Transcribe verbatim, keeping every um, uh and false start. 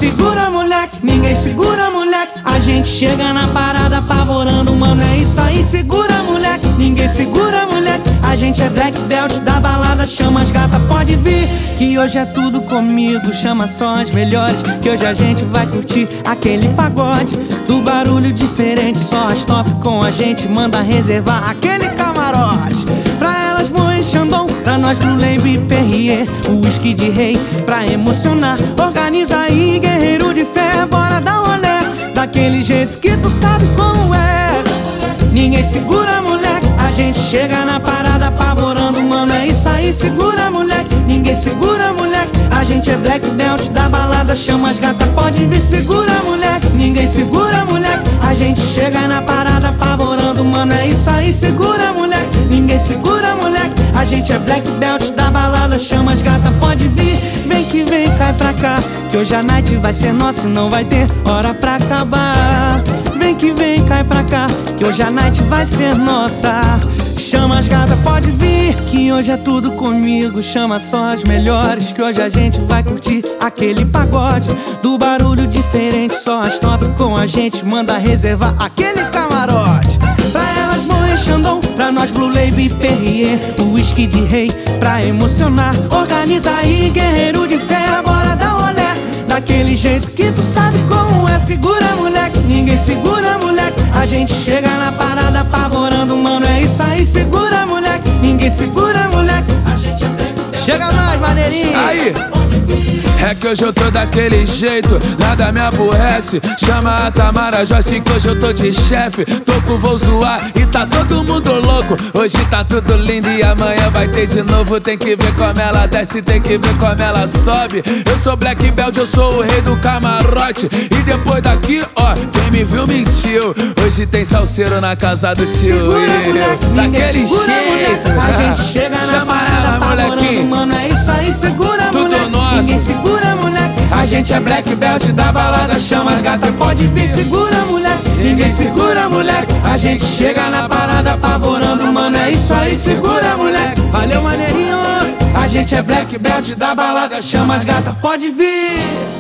segura, moleque, ninguém segura, moleque. A gente chega na parada apavorando, mano, é isso aí. Segura, moleque, ninguém segura, moleque. A gente é black belt da balada, chama as gatas, pode vir. Que hoje é tudo comigo, chama só as melhores. Que hoje a gente vai curtir aquele pagode do barulho diferente, só as top com a gente. Manda reservar aquele camarote. Pra elas Moët Chandon, pra nós Blue Label e Perrier, o whisky de rei pra emocionar. Organiza aí, guerreiro de fé, bora dar rolé daquele jeito que tu sabe como é. Ninguém segura, moleque, a gente chega na parada apavorando, mano, é isso aí. Segura, moleque, ninguém segura, moleque. A gente é black belt da balada, chama as gatas, pode vir. Segura, moleque, ninguém segura, moleque. A gente chega na parada apavorando, mano, é isso aí. Segura, moleque, ninguém segura, moleque. A gente é black belt da balada, chama as gatas, pode vir. Vem que vem, cai pra cá, que hoje a night vai ser nossa e não vai ter hora pra acabar. Vem que vem, cai pra cá, que hoje a night vai ser nossa. Chama as gatas, pode vir, que hoje é tudo comigo. Chama só as melhores, que hoje a gente vai curtir aquele pagode do barulho diferente, só as top com a gente. Manda reservar aquele camarote. Pra elas Moët Chandon, pra nós Blue Label e Perrier, o whisky de rei pra emocionar. Organiza aí, guerreiro de fé, bora dar rolé daquele jeito que tu sabe como é. Segura, moleque, ninguém segura, moleque. A gente chega na parada apavorando, mano, é isso aí. Segura, moleque, ninguém segura, moleque. A gente é black belt. Chega mais, maneirinho. Aí. É que hoje eu tô daquele jeito, nada me aborrece. Chama a Tamara Joyce que hoje eu tô de chefe. Tô com vou zoar e tá todo mundo louco. Hoje tá tudo lindo e amanhã vai ter de novo. Tem que ver como ela desce, tem que ver como ela sobe. Eu sou black belt, eu sou o rei do camarote. E depois daqui, ó, quem me viu mentiu. Hoje tem salseiro na casa do tio. Segura, moleque, daquele segura, jeito, moleque. A gente chega na chama parada ela, molequinho, mano, é isso aí. Segura, tudo moleque, nosso. ninguém segura, moleque. A gente é black belt da balada, chama as gatas, pode vir. Segura, moleque, ninguém segura, moleque. A gente chega na parada apavorando, mano, é isso aí. Segura, moleque, valeu, maneirinho. A gente é black belt da balada, chama as gatas, pode vir.